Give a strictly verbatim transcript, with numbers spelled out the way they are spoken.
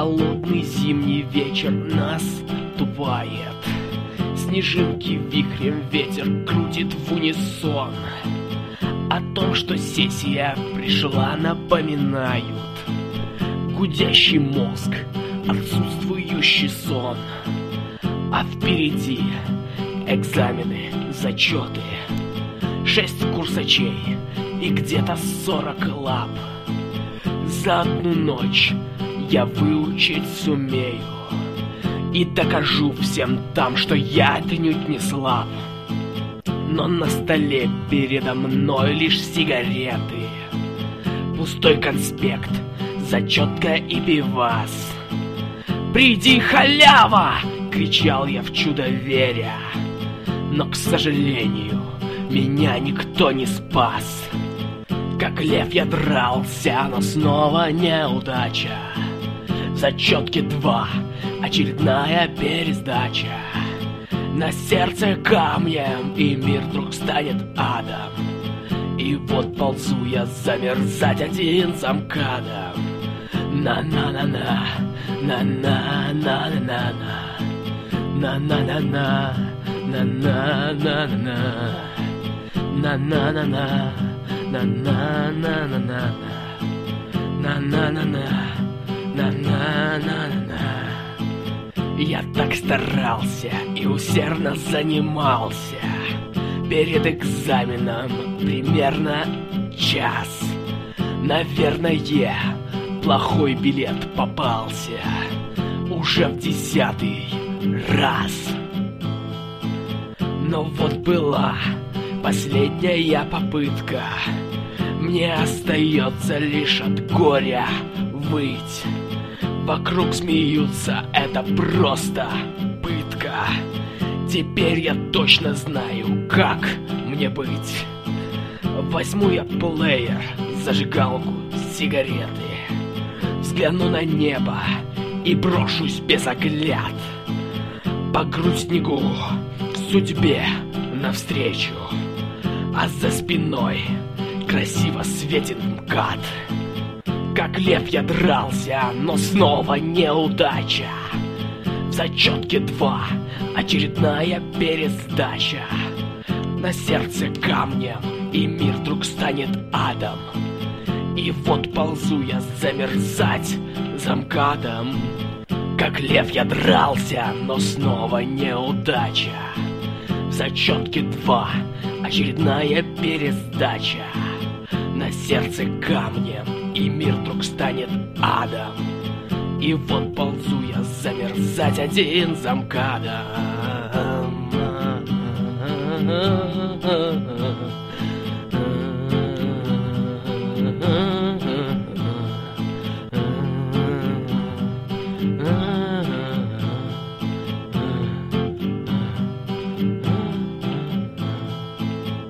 Холодный зимний вечер наступает. Снежинки вихрем ветер крутит в унисон. О том, что сессия пришла, напоминают гудящий мозг, отсутствующий сон. А впереди экзамены, зачеты, шесть курсачей и где-то сорок лап. За одну ночь я выучить сумею и докажу всем там, что я отнюдь не слаб. Но на столе передо мной лишь сигареты, пустой конспект, зачетка и пивас. «Приди, халява!» — кричал я в чудо веря. Но, к сожалению, меня никто не спас. Как лев я дрался, но снова неудача. В зачетке два, очередная пересдача. На сердце камнем, и мир вдруг станет адом. И вот ползу я замерзать один за МКАДом. На-на-на-на, на-на-на-на-на, на-на-на-на, на-на-на-на, на-на-на-на, на-на-на-на-на, на-на-на-на, на-на-на-на. Я так старался и усердно занимался. Перед экзаменом примерно час. Наверное, плохой билет попался уже в десятый раз. Но вот была последняя попытка. Мне остается лишь от горя выть. Вокруг смеются, это просто пытка. Теперь я точно знаю, как мне быть. Возьму я плеер, зажигалку, сигареты, взгляну на небо и брошусь без огляд по грудь снегу судьбе навстречу. А за спиной красиво светит МКАД. Как лев я дрался, но снова неудача. В зачетке два, очередная пересдача. На сердце камнем, и мир вдруг станет адом. И вот ползу я замерзать за МКАДом. Как лев я дрался, но снова неудача. В зачетке два, очередная пересдача. На сердце камнем, и мир вдруг станет адом. И вот ползу я замерзать один за МКАДом.